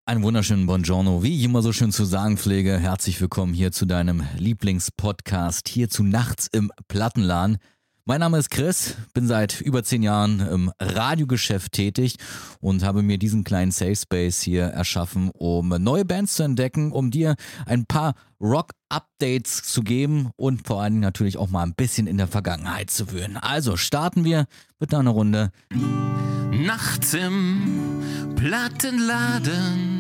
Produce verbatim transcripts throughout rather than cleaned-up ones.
Einen wunderschönen Buongiorno, wie ich immer so schön zu sagen pflege. Herzlich willkommen hier zu deinem Lieblingspodcast, hier zu Nachts im Plattenladen. Mein Name ist Chris, bin seit über zehn Jahren im Radiogeschäft tätig und habe mir diesen kleinen Safe Space hier erschaffen, um neue Bands zu entdecken, um dir ein paar Rock-Updates zu geben und vor allen Dingen natürlich auch mal ein bisschen in der Vergangenheit zu wühlen. Also starten wir mit einer Runde Nachts im Plattenladen.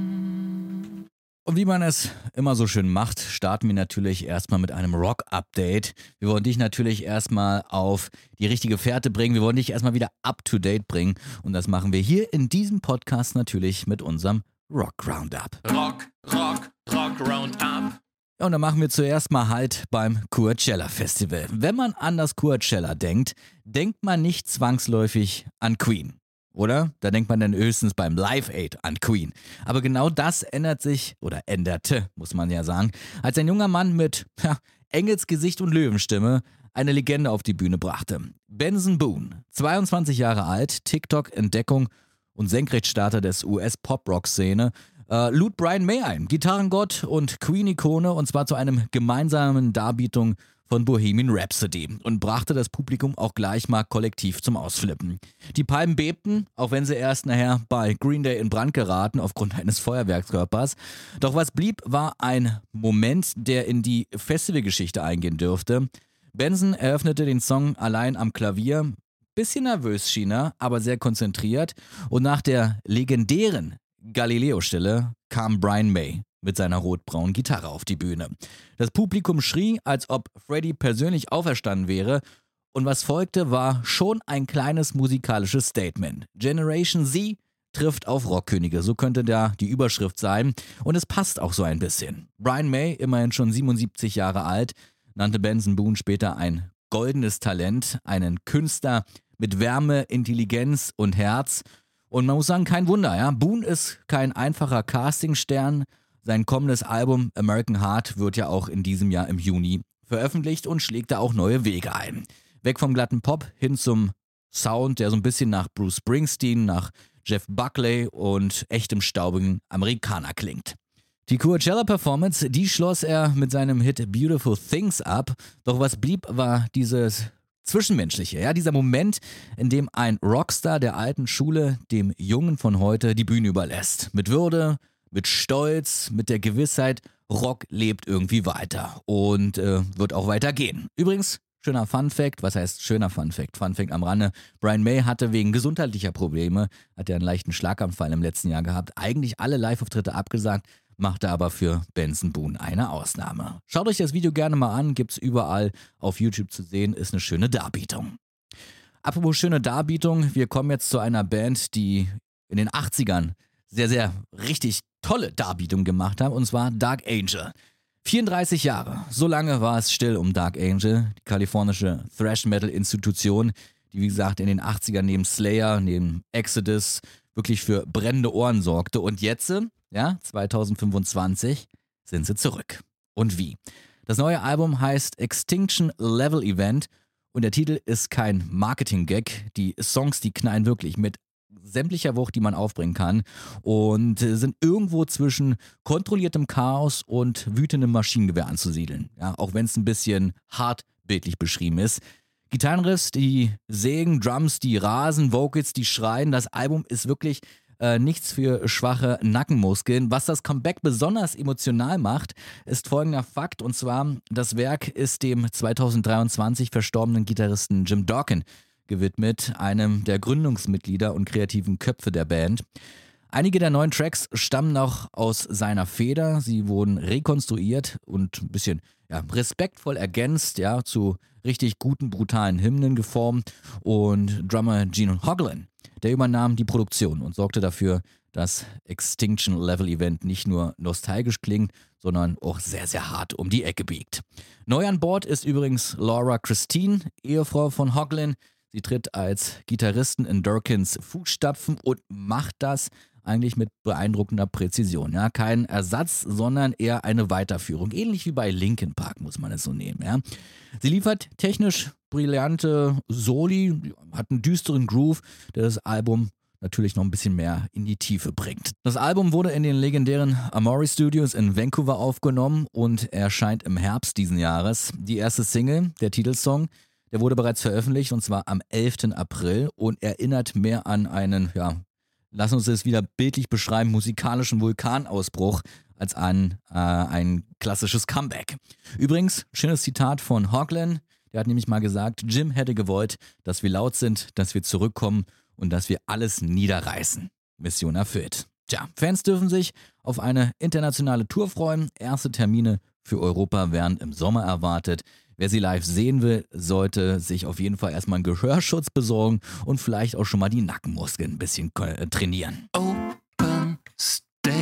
Und wie man es immer so schön macht, starten wir natürlich erstmal mit einem Rock-Update. Wir wollen dich natürlich erstmal auf die richtige Fährte bringen. Wir wollen dich erstmal wieder up-to-date bringen. Und das machen wir hier in diesem Podcast natürlich mit unserem Rock-Roundup. Rock, Rock, Rock Roundup. Ja, und dann machen wir zuerst mal halt beim Coachella Festival. Wenn man an das Coachella denkt, denkt man nicht zwangsläufig an Queen. Oder? Da denkt man dann höchstens beim Live Aid an Queen. Aber genau das ändert sich, oder änderte, muss man ja sagen, als ein junger Mann mit ja, Engelsgesicht und Löwenstimme eine Legende auf die Bühne brachte. Benson Boone, zweiundzwanzig Jahre alt, TikTok-Entdeckung und Senkrechtstarter des U S-Pop-Rock-Szene, äh, lud Brian May ein, Gitarrengott und Queen-Ikone, und zwar zu einem gemeinsamen Darbietung von Bohemian Rhapsody und brachte das Publikum auch gleich mal kollektiv zum Ausflippen. Die Palmen bebten, auch wenn sie erst nachher bei Green Day in Brand geraten aufgrund eines Feuerwerkskörpers. Doch was blieb, war ein Moment, der in die Festivalgeschichte eingehen dürfte. Benson eröffnete den Song allein am Klavier. Bisschen nervös schien er, aber sehr konzentriert. Und nach der legendären Galileo-Stille kam Brian May mit seiner rotbraunen Gitarre auf die Bühne. Das Publikum schrie, als ob Freddie persönlich auferstanden wäre, und was folgte, war schon ein kleines musikalisches Statement. Generation Z trifft auf Rockkönige, so könnte da die Überschrift sein, und es passt auch so ein bisschen. Brian May, immerhin schon siebenundsiebzig Jahre alt, nannte Benson Boone später ein goldenes Talent, einen Künstler mit Wärme, Intelligenz und Herz. Und man muss sagen, kein Wunder, ja. Boone ist kein einfacher Castingstern. Sein kommendes Album American Heart wird ja auch in diesem Jahr im Juni veröffentlicht und schlägt da auch neue Wege ein. Weg vom glatten Pop hin zum Sound, der so ein bisschen nach Bruce Springsteen, nach Jeff Buckley und echtem staubigen Amerikaner klingt. Die Coachella-Performance, die schloss er mit seinem Hit Beautiful Things ab. Doch was blieb, war dieses Zwischenmenschliche, ja, dieser Moment, in dem ein Rockstar der alten Schule dem Jungen von heute die Bühne überlässt. Mit Würde, mit Stolz, mit der Gewissheit, Rock lebt irgendwie weiter und äh, wird auch weitergehen. Übrigens, schöner Funfact, was heißt schöner Funfact? Funfact am Rande, Brian May hatte wegen gesundheitlicher Probleme, hat er einen leichten Schlaganfall im letzten Jahr gehabt, eigentlich alle Live-Auftritte abgesagt, machte aber für Benson Boone eine Ausnahme. Schaut euch das Video gerne mal an, gibt's überall auf YouTube zu sehen, ist eine schöne Darbietung. Apropos schöne Darbietung, wir kommen jetzt zu einer Band, die in den achtzigern sehr, sehr richtig tolle Darbietung gemacht haben, und zwar Dark Angel. vierunddreißig Jahre, so lange war es still um Dark Angel, die kalifornische Thrash-Metal-Institution, die wie gesagt in den achtzigern neben Slayer, neben Exodus wirklich für brennende Ohren sorgte. Und jetzt, ja, zweitausendfünfundzwanzig, sind sie zurück. Und wie? Das neue Album heißt Extinction Level Event und der Titel ist kein Marketing-Gag. Die Songs, die knallen wirklich mit sämtlicher Wucht, die man aufbringen kann, und sind irgendwo zwischen kontrolliertem Chaos und wütendem Maschinengewehr anzusiedeln. Ja, auch wenn es ein bisschen hart bildlich beschrieben ist. Gitarrenriffs, die sägen, Drums, die rasen, Vocals, die schreien. Das Album ist wirklich äh, nichts für schwache Nackenmuskeln. Was das Comeback besonders emotional macht, ist folgender Fakt, und zwar, das Werk ist dem zweitausenddreiundzwanzig verstorbenen Gitarristen Jim Dawkins gewidmet, einem der Gründungsmitglieder und kreativen Köpfe der Band. Einige der neuen Tracks stammen noch aus seiner Feder, sie wurden rekonstruiert und ein bisschen ja, respektvoll ergänzt, ja, zu richtig guten, brutalen Hymnen geformt, und Drummer Gene Hoglan, der übernahm die Produktion und sorgte dafür, dass Extinction Level Event nicht nur nostalgisch klingt, sondern auch sehr, sehr hart um die Ecke biegt. Neu an Bord ist übrigens Laura Christine, Ehefrau von Hoglan. Sie tritt als Gitarristin in Durkins Fußstapfen und macht das eigentlich mit beeindruckender Präzision. Ja, kein Ersatz, sondern eher eine Weiterführung. Ähnlich wie bei Linkin Park, muss man es so nehmen. Ja. Sie liefert technisch brillante Soli, hat einen düsteren Groove, der das Album natürlich noch ein bisschen mehr in die Tiefe bringt. Das Album wurde in den legendären Amori Studios in Vancouver aufgenommen und erscheint im Herbst diesen Jahres. Die erste Single, der Titelsong, der wurde bereits veröffentlicht und zwar am elften April und erinnert mehr an einen, ja, lass uns es wieder bildlich beschreiben, musikalischen Vulkanausbruch als an äh, ein klassisches Comeback. Übrigens, schönes Zitat von Hawkland, der hat nämlich mal gesagt, Jim hätte gewollt, dass wir laut sind, dass wir zurückkommen und dass wir alles niederreißen. Mission erfüllt. Tja, Fans dürfen sich auf eine internationale Tour freuen. Erste Termine für Europa werden im Sommer erwartet. Wer sie live sehen will, sollte sich auf jeden Fall erstmal einen Gehörschutz besorgen und vielleicht auch schon mal die Nackenmuskeln ein bisschen trainieren. Open Stage.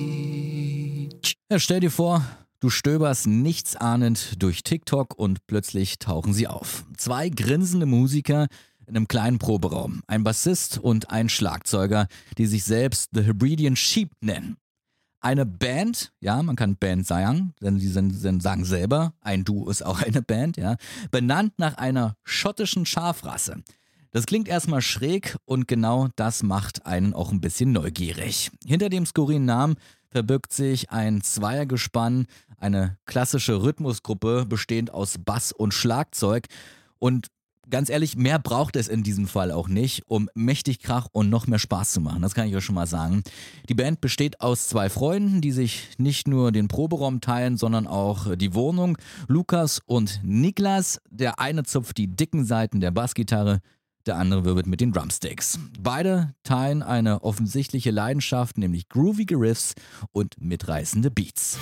Ja, stell dir vor, du stöberst nichtsahnend durch TikTok und plötzlich tauchen sie auf. Zwei grinsende Musiker in einem kleinen Proberaum. Ein Bassist und ein Schlagzeuger, die sich selbst The Hebridean Sheep nennen. Eine Band, ja, man kann Band sagen, denn sie sind, sind, sagen selber, ein Duo ist auch eine Band, ja, benannt nach einer schottischen Schafrasse. Das klingt erstmal schräg und genau das macht einen auch ein bisschen neugierig. Hinter dem skurrilen Namen verbirgt sich ein Zweiergespann, eine klassische Rhythmusgruppe bestehend aus Bass und Schlagzeug und ganz ehrlich, mehr braucht es in diesem Fall auch nicht, um mächtig Krach und noch mehr Spaß zu machen. Das kann ich euch schon mal sagen. Die Band besteht aus zwei Freunden, die sich nicht nur den Proberaum teilen, sondern auch die Wohnung. Lukas und Niklas. Der eine zupft die dicken Seiten der Bassgitarre, der andere wirbelt mit den Drumsticks. Beide teilen eine offensichtliche Leidenschaft, nämlich groovige Riffs und mitreißende Beats.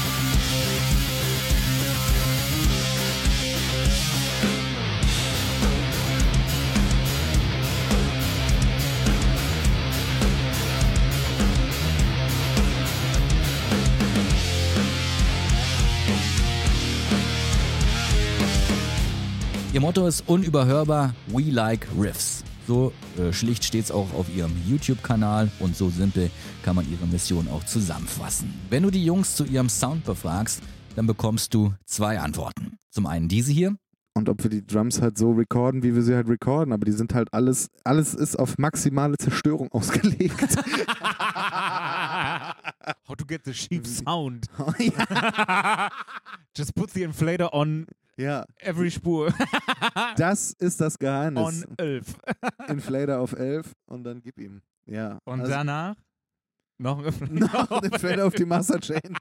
Ihr Motto ist unüberhörbar, we like riffs. So äh, schlicht steht es auch auf ihrem YouTube-Kanal und so simpel kann man ihre Mission auch zusammenfassen. Wenn du die Jungs zu ihrem Sound befragst, dann bekommst du zwei Antworten. Zum einen diese hier. Und ob wir die Drums halt so recorden, wie wir sie halt recorden, aber die sind halt alles, alles ist auf maximale Zerstörung ausgelegt. How to get the sheep sound. Oh, ja. Just put the inflator on Ja. every Spur. Das ist das Geheimnis. On elf. Inflator auf elf und dann gib ihm. Ja. Und also, danach noch ein Inflator. noch ein Inflator auf die Master Chain.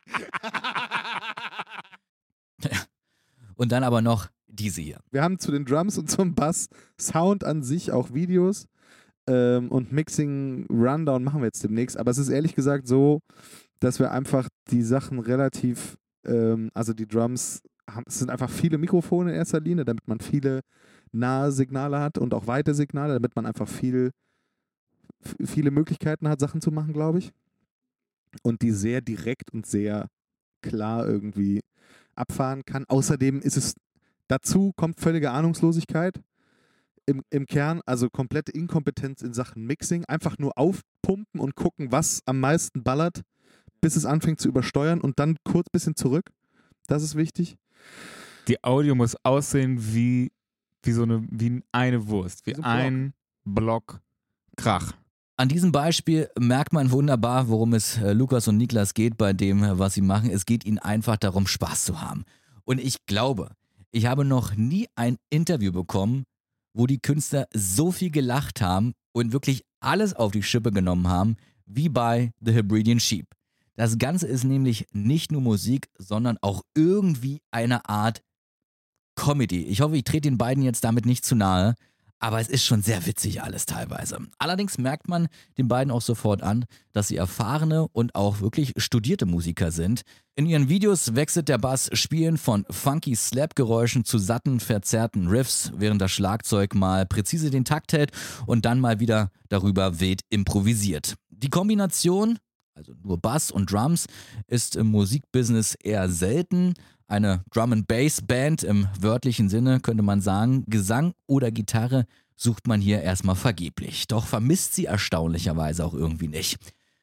Und dann aber noch diese hier. Wir haben zu den Drums und zum Bass Sound an sich auch Videos ähm, und Mixing Rundown machen wir jetzt demnächst. Aber es ist ehrlich gesagt so, dass wir einfach die Sachen relativ, ähm, also die Drums, haben, es sind einfach viele Mikrofone in erster Linie, damit man viele nahe Signale hat und auch weite Signale, damit man einfach viel, f- viele Möglichkeiten hat, Sachen zu machen, glaube ich. Und die sehr direkt und sehr klar irgendwie abfahren kann. Außerdem ist es dazu kommt völlige Ahnungslosigkeit im, im Kern, also komplette Inkompetenz in Sachen Mixing. Einfach nur aufpumpen und gucken, was am meisten ballert, bis es anfängt zu übersteuern und dann kurz ein bisschen zurück. Das ist wichtig. Die Audio muss aussehen wie, wie so eine, wie eine Wurst, wie Wie so ein ein Block Krach. An diesem Beispiel merkt man wunderbar, worum es äh, Lukas und Niklas geht bei dem, äh, was sie machen. Es geht ihnen einfach darum, Spaß zu haben. Und ich glaube, ich habe noch nie ein Interview bekommen, wo die Künstler so viel gelacht haben und wirklich alles auf die Schippe genommen haben, wie bei The Hebridean Sheep. Das Ganze ist nämlich nicht nur Musik, sondern auch irgendwie eine Art Comedy. Ich hoffe, ich trete den beiden jetzt damit nicht zu nahe, aber es ist schon sehr witzig alles teilweise. Allerdings merkt man den beiden auch sofort an, dass sie erfahrene und auch wirklich studierte Musiker sind. In ihren Videos wechselt der Bass Spielen von funky Slap-Geräuschen zu satten, verzerrten Riffs, während das Schlagzeug mal präzise den Takt hält und dann mal wieder darüber wild improvisiert. Die Kombination, also nur Bass und Drums, ist im Musikbusiness eher selten. Eine Drum-and-Bass-Band im wörtlichen Sinne könnte man sagen, Gesang oder Gitarre sucht man hier erstmal vergeblich. Doch vermisst sie erstaunlicherweise auch irgendwie nicht.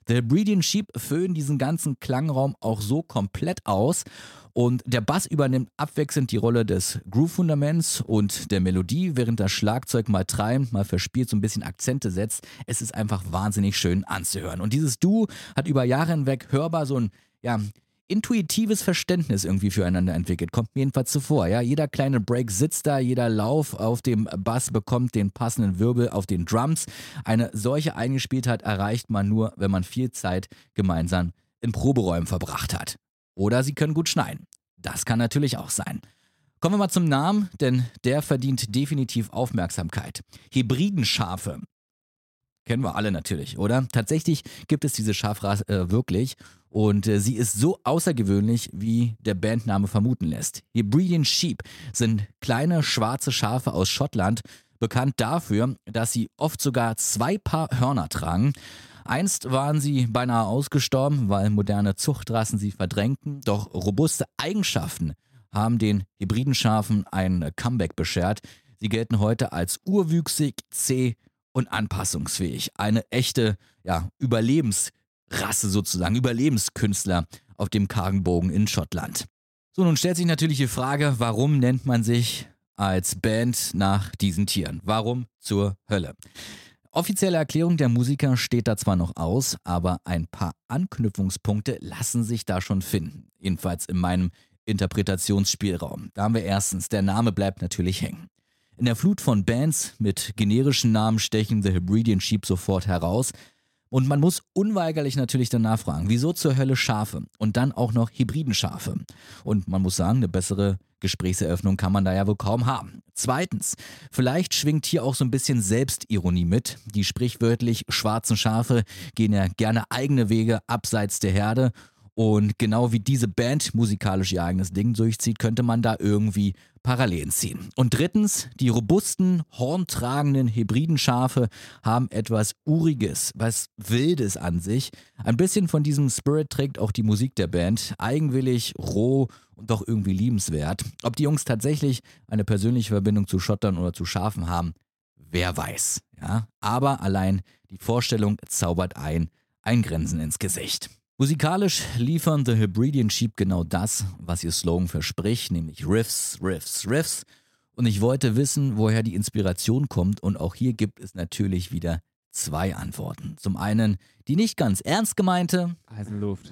The Hebridean Sheep füllen diesen ganzen Klangraum auch so komplett aus und der Bass übernimmt abwechselnd die Rolle des Groove-Fundaments und der Melodie, während das Schlagzeug mal treibt, mal verspielt, so ein bisschen Akzente setzt. Es ist einfach wahnsinnig schön anzuhören. Und dieses Duo hat über Jahre hinweg hörbar so ein, ja, intuitives Verständnis irgendwie füreinander entwickelt. Kommt mir jedenfalls zuvor. Ja? Jeder kleine Break sitzt da, jeder Lauf auf dem Bass bekommt den passenden Wirbel auf den Drums. Eine solche Eingespieltheit erreicht man nur, wenn man viel Zeit gemeinsam in Proberäumen verbracht hat. Oder sie können gut schneiden. Das kann natürlich auch sein. Kommen wir mal zum Namen, denn der verdient definitiv Aufmerksamkeit. Hebridenschafe. Kennen wir alle natürlich, oder? Tatsächlich gibt es diese Schafrasse äh, wirklich und äh, sie ist so außergewöhnlich, wie der Bandname vermuten lässt. Hebridean Sheep sind kleine schwarze Schafe aus Schottland, bekannt dafür, dass sie oft sogar zwei Paar Hörner tragen. Einst waren sie beinahe ausgestorben, weil moderne Zuchtrassen sie verdrängten, doch robuste Eigenschaften haben den Hebridenschafen ein Comeback beschert. Sie gelten heute als urwüchsig, zäh und anpassungsfähig. Eine echte, ja, Überlebensrasse sozusagen, Überlebenskünstler auf dem kargen Bogen in Schottland. So, nun stellt sich natürlich die Frage, warum nennt man sich als Band nach diesen Tieren? Warum zur Hölle? Offizielle Erklärung der Musiker steht da zwar noch aus, aber ein paar Anknüpfungspunkte lassen sich da schon finden. Jedenfalls in meinem Interpretationsspielraum. Da haben wir erstens, der Name bleibt natürlich hängen. In der Flut von Bands mit generischen Namen stechen The Hebridean Sheep sofort heraus. Und man muss unweigerlich natürlich danach fragen, wieso zur Hölle Schafe und dann auch noch Hebridenschafe? Und man muss sagen, eine bessere Gesprächseröffnung kann man da ja wohl kaum haben. Zweitens, vielleicht schwingt hier auch so ein bisschen Selbstironie mit. Die sprichwörtlich schwarzen Schafe gehen ja gerne eigene Wege abseits der Herde. Und genau wie diese Band musikalisch ihr eigenes Ding durchzieht, könnte man da irgendwie Parallelen ziehen. Und drittens, die robusten, horntragenden Hebridenschafe haben etwas Uriges, was Wildes an sich. Ein bisschen von diesem Spirit trägt auch die Musik der Band. Eigenwillig, roh und doch irgendwie liebenswert. Ob die Jungs tatsächlich eine persönliche Verbindung zu Schottern oder zu Schafen haben, wer weiß. Ja? Aber allein die Vorstellung zaubert ein, ein Grinsen ins Gesicht. Musikalisch liefern The Hebridean Sheep genau das, was ihr Slogan verspricht, nämlich Riffs, Riffs, Riffs. Und ich wollte wissen, woher die Inspiration kommt und auch hier gibt es natürlich wieder zwei Antworten. Zum einen die nicht ganz ernst gemeinte. Heiße Luft.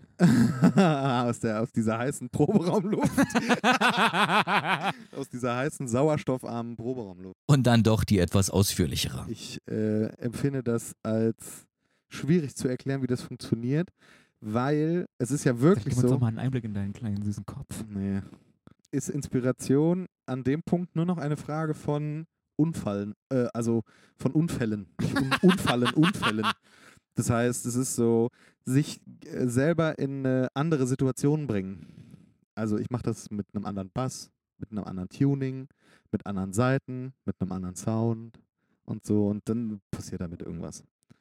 aus, der, aus dieser heißen Proberaumluft. aus dieser heißen, sauerstoffarmen Proberaumluft. Und dann doch die etwas ausführlichere. Ich äh, empfinde das als schwierig zu erklären, wie das funktioniert. Weil es ist ja wirklich Gib uns so. doch mal einen Einblick in deinen kleinen süßen Kopf. Nee. Ist Inspiration an dem Punkt nur noch eine Frage von Unfallen, äh, also von Unfällen. Nicht un Unfallen, Unfällen. Das heißt, es ist so, sich äh, selber in eine andere Situation bringen. Also ich mache das mit einem anderen Bass, mit einem anderen Tuning, mit anderen Saiten, mit einem anderen Sound und so. Und dann passiert damit irgendwas.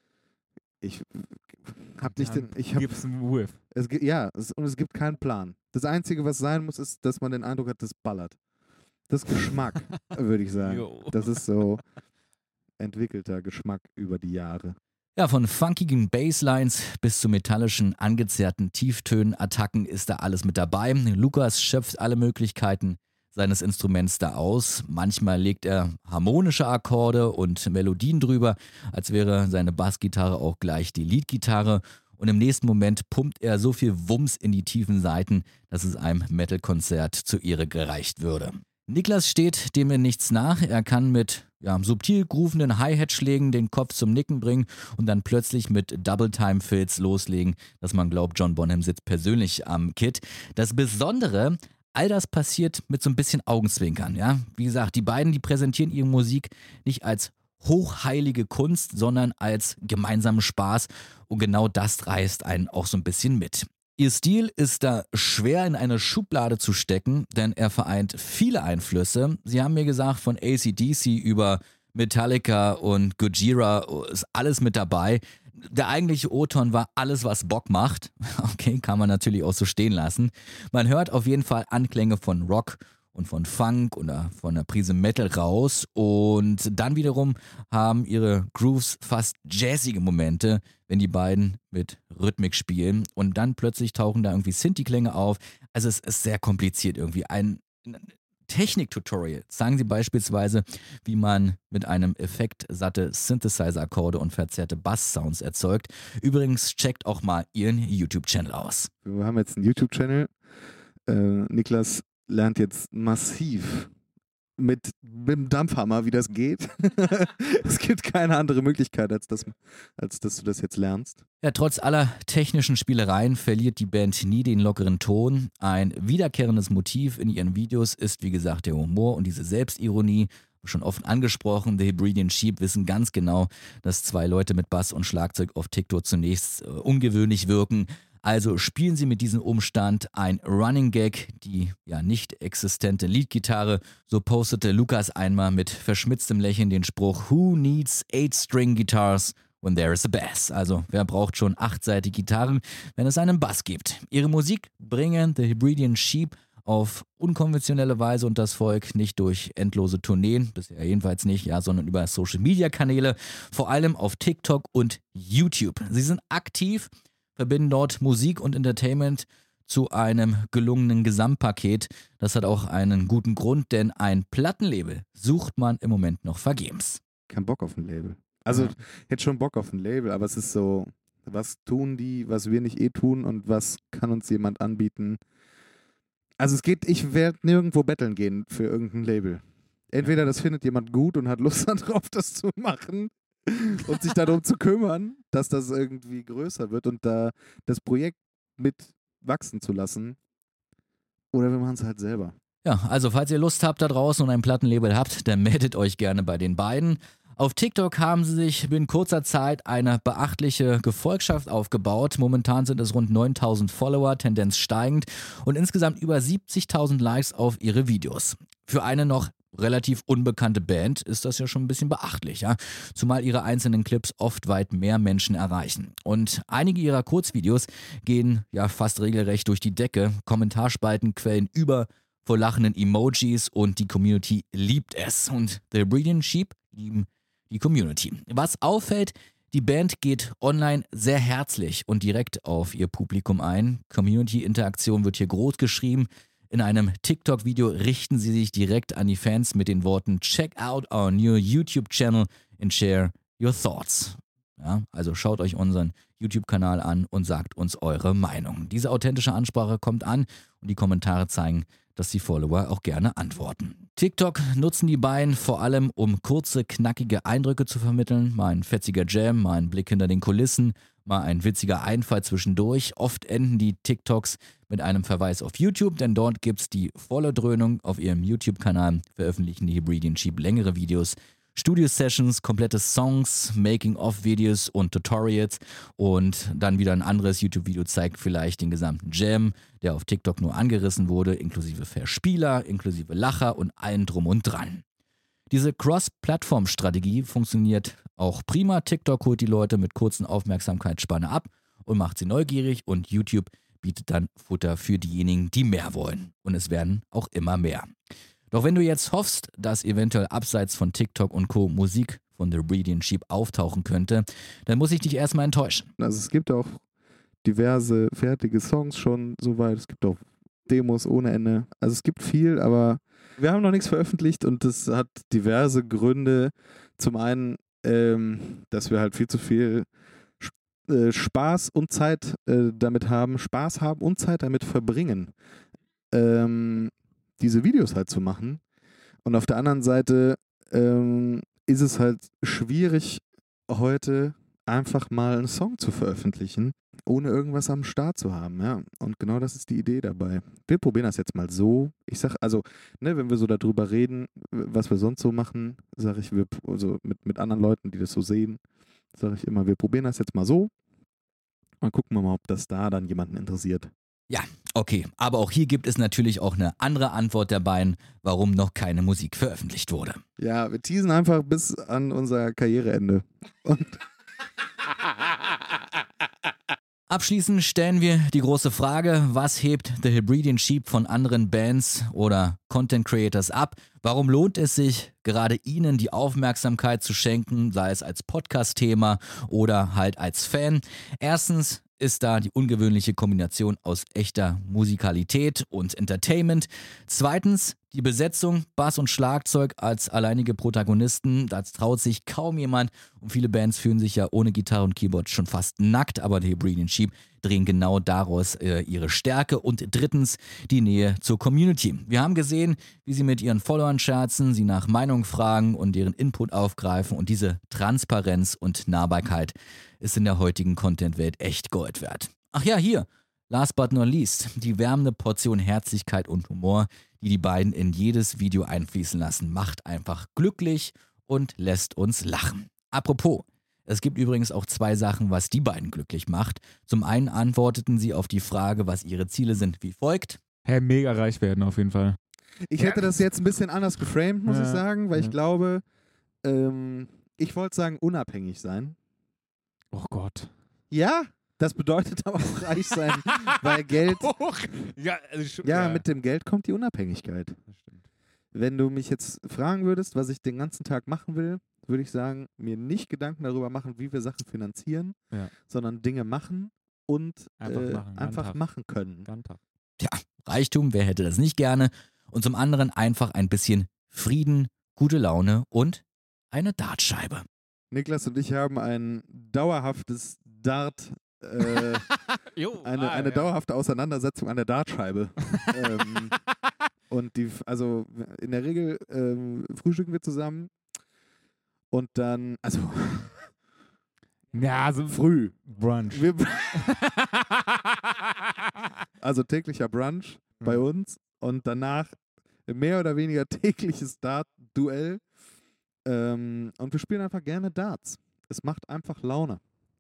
Ich habe nicht den. Ich hab, Gibt's einen Whiff. es, gi- ja, es, und es gibt keinen Plan. Das Einzige, was sein muss, ist, dass man den Eindruck hat, das ballert. Das ist Geschmack, würde ich sagen. Jo. Das ist so entwickelter Geschmack über die Jahre. Ja, von funkigen Basslines bis zu metallischen, angezerrten Tieftönen, Attacken ist da alles mit dabei. Lukas schöpft alle Möglichkeiten seines Instruments da aus. Manchmal legt er harmonische Akkorde und Melodien drüber, als wäre seine Bassgitarre auch gleich die Leadgitarre. Und im nächsten Moment pumpt er so viel Wumms in die tiefen Saiten, dass es einem Metal-Konzert zur Ehre gereicht würde. Niklas steht dem in nichts nach. Er kann mit ja, subtil groovenden Hi-Hat-Schlägen den Kopf zum Nicken bringen und dann plötzlich mit Double-Time-Fills loslegen, dass man glaubt, John Bonham sitzt persönlich am Kit. Das Besondere: all das passiert mit so ein bisschen Augenzwinkern, ja. Wie gesagt, die beiden, die präsentieren ihre Musik nicht als hochheilige Kunst, sondern als gemeinsamen Spaß und genau das reißt einen auch so ein bisschen mit. Ihr Stil ist da schwer in eine Schublade zu stecken, denn er vereint viele Einflüsse. Sie haben mir gesagt, von A C D C über Metallica und Gojira ist alles mit dabei. Der eigentliche O-Ton war alles, was Bock macht. Okay, kann man natürlich auch so stehen lassen. Man hört auf jeden Fall Anklänge von Rock und von Funk oder von einer Prise Metal raus. Und dann wiederum haben ihre Grooves fast jazzige Momente, wenn die beiden mit Rhythmik spielen. Und dann plötzlich tauchen da irgendwie Synthi-Klänge auf. Also es ist sehr kompliziert irgendwie. Ein Technik-Tutorial zeigen sie beispielsweise, wie man mit einem Effekt satte Synthesizer-Akkorde und verzerrte Bass-Sounds erzeugt. Übrigens checkt auch mal ihren YouTube-Channel aus. Wir haben jetzt einen YouTube-Channel. Äh, Niklas lernt jetzt massiv mit, mit dem Dampfhammer, wie das geht. Es gibt keine andere Möglichkeit, als, das, als dass du das jetzt lernst. Ja, trotz aller technischen Spielereien verliert die Band nie den lockeren Ton. Ein wiederkehrendes Motiv in ihren Videos ist, wie gesagt, der Humor und diese Selbstironie. Schon oft angesprochen, The Hebridean Sheep wissen ganz genau, dass zwei Leute mit Bass und Schlagzeug auf TikTok zunächst äh, ungewöhnlich wirken. Also spielen sie mit diesem Umstand ein Running Gag, die ja nicht existente Leadgitarre. So postete Lukas einmal mit verschmitztem Lächeln den Spruch "Who needs eight string guitars when there is a bass?" Also wer braucht schon achtseitige Gitarren, wenn es einen Bass gibt? Ihre Musik bringen The Hebridean Sheep auf unkonventionelle Weise und das Volk nicht durch endlose Tourneen, bisher jedenfalls nicht, ja, sondern über Social-Media-Kanäle, vor allem auf TikTok und YouTube. Sie sind aktiv, verbinden dort Musik und Entertainment zu einem gelungenen Gesamtpaket. Das hat auch einen guten Grund, denn ein Plattenlabel sucht man im Moment noch vergebens. Kein Bock auf ein Label. Also Ja. ich hätte schon Bock auf ein Label, aber es ist so, was tun die, was wir nicht eh tun und was kann uns jemand anbieten? Also es geht, ich werde nirgendwo betteln gehen für irgendein Label. Entweder das findet jemand gut und hat Lust darauf, das zu machen und sich darum zu kümmern, dass das irgendwie größer wird und da das Projekt mit wachsen zu lassen. Oder wir machen es halt selber. Ja, also falls ihr Lust habt da draußen und ein Plattenlabel habt, dann meldet euch gerne bei den beiden. Auf TikTok haben sie sich binnen kurzer Zeit eine beachtliche Gefolgschaft aufgebaut. Momentan sind es rund neuntausend Follower, Tendenz steigend und insgesamt über siebzigtausend Likes auf ihre Videos. Für eine noch relativ unbekannte Band ist das ja schon ein bisschen beachtlich, ja? Zumal ihre einzelnen Clips oft weit mehr Menschen erreichen. Und einige ihrer Kurzvideos gehen ja fast regelrecht durch die Decke. Kommentarspalten quellen über vor lachenden Emojis und die Community liebt es. Und The Hebridean Sheep lieben die Community. Was auffällt, die Band geht online sehr herzlich und direkt auf ihr Publikum ein. Community-Interaktion wird hier groß geschrieben. In einem TikTok-Video richten sie sich direkt an die Fans mit den Worten "Check out our new YouTube channel and share your thoughts." Ja, also schaut euch unseren YouTube-Kanal an und sagt uns eure Meinung. Diese authentische Ansprache kommt an und die Kommentare zeigen, dass die Follower auch gerne antworten. TikTok nutzen die beiden vor allem, um kurze, knackige Eindrücke zu vermitteln. Mal ein fetziger Jam, mal ein Blick hinter den Kulissen, mal ein witziger Einfall zwischendurch. Oft enden die TikToks mit einem Verweis auf YouTube, denn dort gibt's die volle Dröhnung. Auf ihrem YouTube-Kanal veröffentlichen die Hebridean Sheep längere Videos, Studio-Sessions, komplette Songs, Making-of-Videos und Tutorials und dann wieder ein anderes YouTube-Video zeigt vielleicht den gesamten Jam, der auf TikTok nur angerissen wurde, inklusive Verspieler, inklusive Lacher und allen drum und dran. Diese Cross-Plattform-Strategie funktioniert auch prima. TikTok holt die Leute mit kurzen Aufmerksamkeitsspanne ab und macht sie neugierig und YouTube bietet dann Futter für diejenigen, die mehr wollen. Und es werden auch immer mehr. Doch wenn du jetzt hoffst, dass eventuell abseits von TikTok und Co. Musik von The Hebridean Sheep auftauchen könnte, dann muss ich dich erstmal enttäuschen. Also es gibt auch diverse fertige Songs schon soweit. Es gibt auch Demos ohne Ende. Also es gibt viel, aber wir haben noch nichts veröffentlicht und das hat diverse Gründe. Zum einen, ähm, dass wir halt viel zu viel äh, Spaß und Zeit äh, damit haben, Spaß haben und Zeit damit verbringen, ähm, diese Videos halt zu machen. Und auf der anderen Seite ähm, ist es halt schwierig, heute einfach mal einen Song zu veröffentlichen, ohne irgendwas am Start zu haben, ja. Und genau das ist die Idee dabei. Wir probieren das jetzt mal so. Ich sag, also, ne, wenn wir so darüber reden, was wir sonst so machen, sage ich, wir, also mit, mit anderen Leuten, die das so sehen, sage ich immer, wir probieren das jetzt mal so. Und gucken wir mal, ob das da dann jemanden interessiert. Ja, okay, aber auch hier gibt es natürlich auch eine andere Antwort der beiden, warum noch keine Musik veröffentlicht wurde. Ja, wir teasen einfach bis an unser Karriereende. Und Abschließend stellen wir die große Frage, was hebt The Hebridean Sheep von anderen Bands oder Content Creators ab? Warum lohnt es sich, gerade ihnen die Aufmerksamkeit zu schenken, sei es als Podcast-Thema oder halt als Fan? Erstens ist da die ungewöhnliche Kombination aus echter Musikalität und Entertainment. Zweitens die Besetzung, Bass und Schlagzeug als alleinige Protagonisten. Da traut sich kaum jemand und viele Bands fühlen sich ja ohne Gitarre und Keyboard schon fast nackt, aber die Hebridean Sheep drehen genau daraus äh, ihre Stärke. Und drittens die Nähe zur Community. Wir haben gesehen, wie sie mit ihren Followern scherzen, sie nach Meinung fragen und deren Input aufgreifen und diese Transparenz und Nahbarkeit ist in der heutigen Content-Welt echt Gold wert. Ach ja, hier, last but not least, die wärmende Portion Herzlichkeit und Humor, die die beiden in jedes Video einfließen lassen, macht einfach glücklich und lässt uns lachen. Apropos, es gibt übrigens auch zwei Sachen, was die beiden glücklich macht. Zum einen antworteten sie auf die Frage, was ihre Ziele sind, wie folgt. Hey, mega reich werden auf jeden Fall. Ich hätte das jetzt ein bisschen anders geframed, muss Ja. ich sagen, weil Ja. ich glaube, ähm, ich wollte sagen, unabhängig sein. Oh Gott. Ja, das bedeutet aber auch reich sein, weil Geld, ja, also schon, ja, mit dem Geld kommt die Unabhängigkeit. Das stimmt. Wenn du mich jetzt fragen würdest, was ich den ganzen Tag machen will, würde ich sagen, mir nicht Gedanken darüber machen, wie wir Sachen finanzieren, Ja. sondern Dinge machen und Einfach äh, machen, einfach Ganttag. machen können. Ganttag. Tja, Reichtum, wer hätte das nicht gerne? Und zum anderen einfach ein bisschen Frieden, gute Laune und eine Dartscheibe. Niklas und ich haben ein dauerhaftes Dart, äh, Jo, eine, ah, eine ja. dauerhafte Auseinandersetzung an der Dartscheibe. ähm, und die, also in der Regel ähm, frühstücken wir zusammen und dann, also Ja, so früh. Brunch. Wir, also täglicher Brunch bei uns und danach mehr oder weniger tägliches Dart-Duell. Ähm, und wir spielen einfach gerne Darts. Es macht einfach Laune.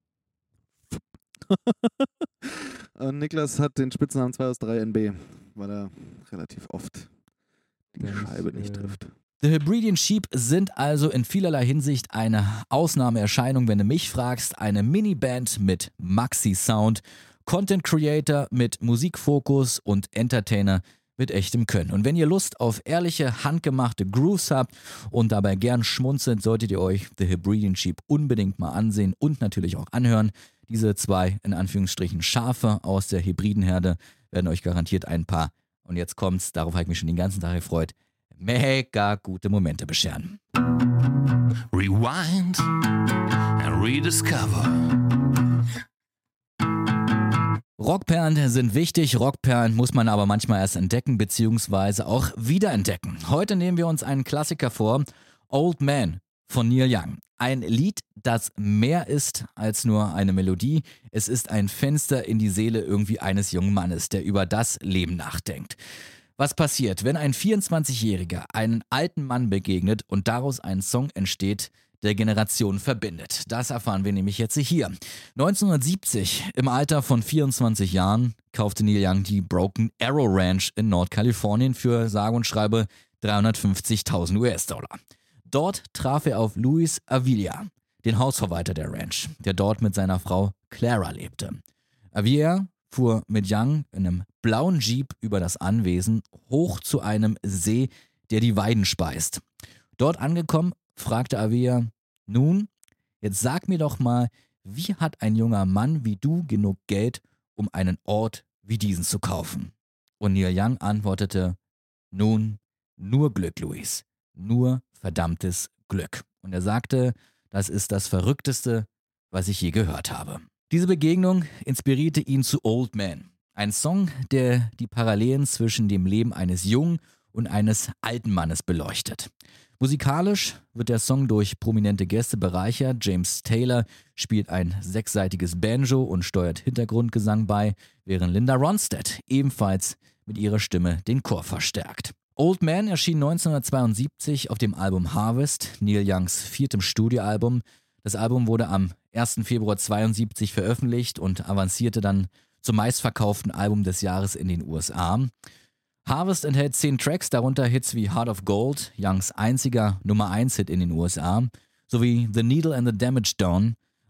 Und Niklas hat den Spitznamen zwei aus drei N B, weil er relativ oft die Der ist, Scheibe nicht äh, trifft. The Hebridean Sheep sind also in vielerlei Hinsicht eine Ausnahmeerscheinung, wenn du mich fragst. Eine Miniband mit Maxi-Sound, Content Creator mit Musikfokus und Entertainer mit echtem Können. Und wenn ihr Lust auf ehrliche, handgemachte Grooves habt und dabei gern schmunzelt, solltet ihr euch The Hebridean Sheep unbedingt mal ansehen und natürlich auch anhören. Diese zwei, in Anführungsstrichen, Schafe aus der Hebridenherde werden euch garantiert ein paar, und jetzt kommt's, darauf habe ich mich schon den ganzen Tag gefreut, mega gute Momente bescheren. Rewind and rediscover. Rockperlen sind wichtig, Rockperlen muss man aber manchmal erst entdecken bzw. auch wiederentdecken. Heute nehmen wir uns einen Klassiker vor, Old Man von Neil Young. Ein Lied, das mehr ist als nur eine Melodie. Es ist ein Fenster in die Seele irgendwie eines jungen Mannes, der über das Leben nachdenkt. Was passiert, wenn ein vierundzwanzigjähriger einen alten Mann begegnet und daraus ein Song entsteht, der Generationen verbindet? Das erfahren wir nämlich jetzt hier. neunzehnhundertsiebzig, im Alter von vierundzwanzig Jahren, kaufte Neil Young die Broken Arrow Ranch in Nordkalifornien für sage und schreibe dreihundertfünfzigtausend U S-Dollar. Dort traf er auf Luis Avila, den Hausverwalter der Ranch, der dort mit seiner Frau Clara lebte. Avila fuhr mit Young in einem blauen Jeep über das Anwesen hoch zu einem See, der die Weiden speist. Dort angekommen, fragte Avila, nun, jetzt sag mir doch mal, wie hat ein junger Mann wie du genug Geld, um einen Ort wie diesen zu kaufen? Und Neil Young antwortete, nun, nur Glück, Luis, nur verdammtes Glück. Und er sagte, das ist das Verrückteste, was ich je gehört habe. Diese Begegnung inspirierte ihn zu Old Man, ein Song, der die Parallelen zwischen dem Leben eines jungen und eines alten Mannes beleuchtet. Musikalisch wird der Song durch prominente Gäste bereichert. James Taylor spielt ein sechsseitiges Banjo und steuert Hintergrundgesang bei, während Linda Ronstadt ebenfalls mit ihrer Stimme den Chor verstärkt. Old Man erschien neunzehnhundertzweiundsiebzig auf dem Album Harvest, Neil Youngs viertem Studioalbum. Das Album wurde am ersten Februar zweiundsiebzig veröffentlicht und avancierte dann zum meistverkauften Album des Jahres in den U S A. Harvest enthält zehn Tracks, darunter Hits wie Heart of Gold, Youngs einziger Nummer eins Hit in den U S A, sowie The Needle and the Damaged Dawn,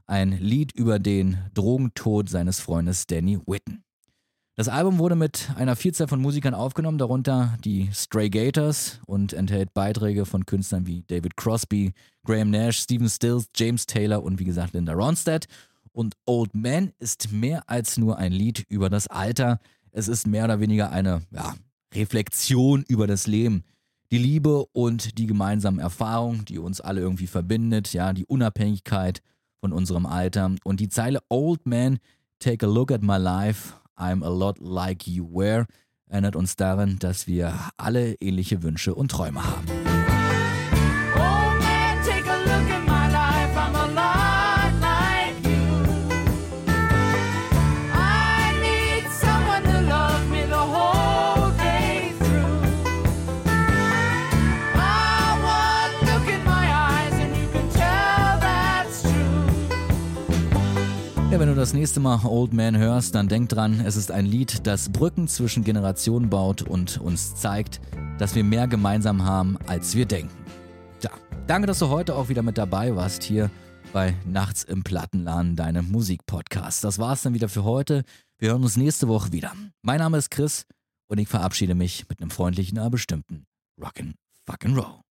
ein Lied über den Drogentod seines Freundes Danny Whitten. Das Album wurde mit einer Vielzahl von Musikern aufgenommen, darunter die Stray Gators, und enthält Beiträge von Künstlern wie David Crosby, Graham Nash, Stephen Stills, James Taylor und wie gesagt Linda Ronstadt. Und Old Man ist mehr als nur ein Lied über das Alter. Es ist mehr oder weniger eine ja, Reflexion über das Leben. Die Liebe und die gemeinsamen Erfahrungen, die uns alle irgendwie verbindet, ja, die Unabhängigkeit von unserem Alter. Und die Zeile Old Man, take a look at my life, I'm a lot like you were, erinnert uns daran, dass wir alle ähnliche Wünsche und Träume haben. Old man, take a look at my life. I'm a lot like you. I need someone to love me the whole day through. I want look in my eyes and you can tell that's true. Ja, wenn du das nächste Mal Old Man hörst, dann denk dran, es ist ein Lied, das Brücken zwischen Generationen baut und uns zeigt, dass wir mehr gemeinsam haben, als wir denken. Ja, danke, dass du heute auch wieder mit dabei warst hier bei Nachts im Plattenladen, deinem Musikpodcast. Das war's dann wieder für heute. Wir hören uns nächste Woche wieder. Mein Name ist Chris und ich verabschiede mich mit einem freundlichen, aber bestimmten Rock'n'Fucking Roll.